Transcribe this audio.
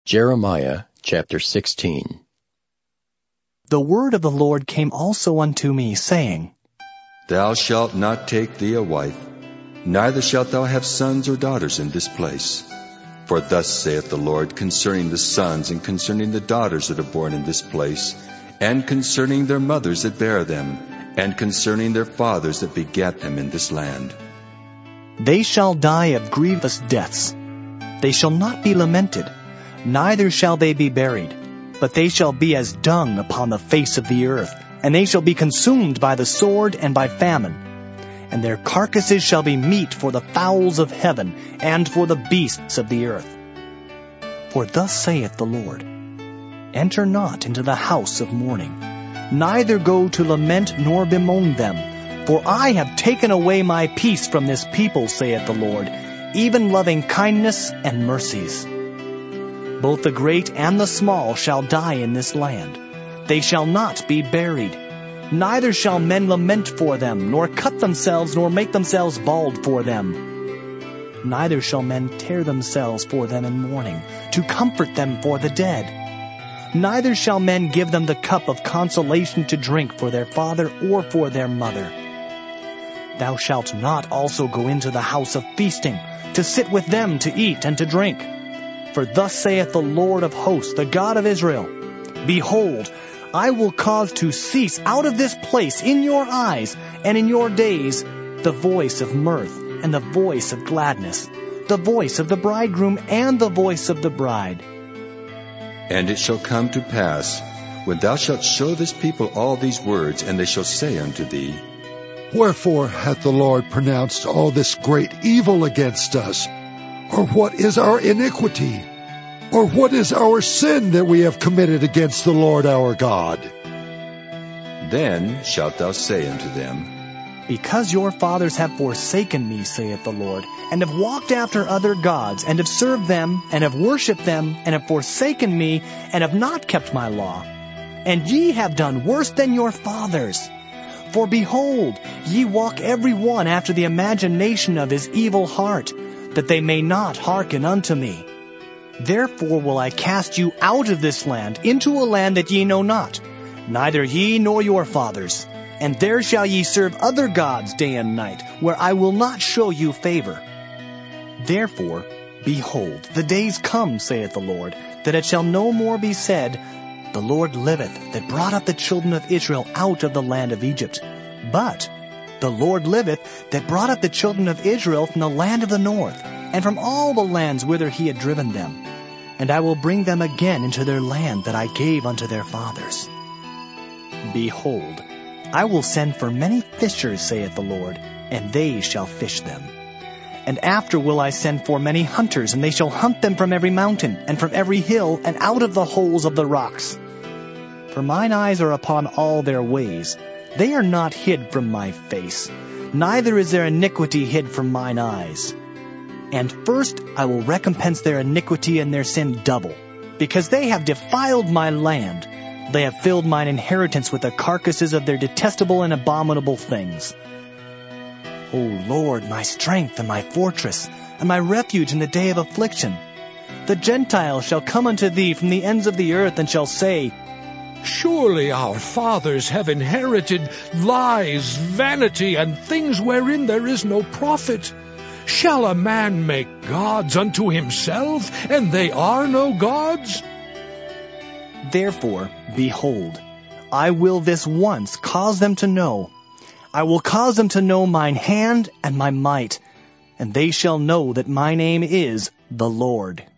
Jeremiah chapter 16. The word of the Lord came also unto me, saying, Thou shalt not take thee a wife, neither shalt thou have sons or daughters in this place. For thus saith the Lord concerning the sons and concerning the daughters that are born in this place, and concerning their mothers that bare them, and concerning their fathers that begat them in this land. They shall die of grievous deaths. They shall not be lamented, neither shall they be buried, but they shall be as dung upon the face of the earth, and they shall be consumed by the sword and by famine. And their carcasses shall be meat for the fowls of heaven, and for the beasts of the earth. For thus saith the Lord, Enter not into the house of mourning, neither go to lament nor bemoan them. For I have taken away my peace from this people, saith the Lord, even loving kindness and mercies. Both the great and the small shall die in this land. They shall not be buried. Neither shall men lament for them, nor cut themselves, nor make themselves bald for them. Neither shall men tear themselves for them in mourning, to comfort them for the dead. Neither shall men give them the cup of consolation to drink for their father or for their mother. Thou shalt not also go into the house of feasting, to sit with them to eat and to drink. For thus saith the Lord of hosts, the God of Israel, Behold, I will cause to cease out of this place in your eyes and in your days the voice of mirth and the voice of gladness, the voice of the bridegroom and the voice of the bride. And it shall come to pass, when thou shalt show this people all these words, and they shall say unto thee, Wherefore hath the Lord pronounced all this great evil against us? Or what is our iniquity? Or what is our sin that we have committed against the Lord our God? Then shalt thou say unto them, Because your fathers have forsaken me, saith the Lord, and have walked after other gods, and have served them, and have worshipped them, and have forsaken me, and have not kept my law. And ye have done worse than your fathers. For behold, ye walk every one after the imagination of his evil heart, that they may not hearken unto me. Therefore will I cast you out of this land, into a land that ye know not, neither ye nor your fathers. And there shall ye serve other gods day and night, where I will not show you favor. Therefore, behold, the days come, saith the Lord, that it shall no more be said, The Lord liveth, that brought up the children of Israel out of the land of Egypt. But the Lord liveth, that brought up the children of Israel from the land of the north, and from all the lands whither he had driven them. And I will bring them again into their land that I gave unto their fathers. Behold, I will send for many fishers, saith the Lord, and they shall fish them. And after will I send for many hunters, and they shall hunt them from every mountain, and from every hill, and out of the holes of the rocks. For mine eyes are upon all their ways. They are not hid from my face, neither is their iniquity hid from mine eyes. And first I will recompense their iniquity and their sin double, because they have defiled my land. They have filled mine inheritance with the carcasses of their detestable and abominable things. O Lord, my strength and my fortress, and my refuge in the day of affliction. The Gentiles shall come unto thee from the ends of the earth, and shall say, Surely our fathers have inherited lies, vanity, and things wherein there is no profit. Shall a man make gods unto himself, and they are no gods? Therefore, behold, I will this once cause them to know. I will cause them to know mine hand and my might, and they shall know that my name is the Lord.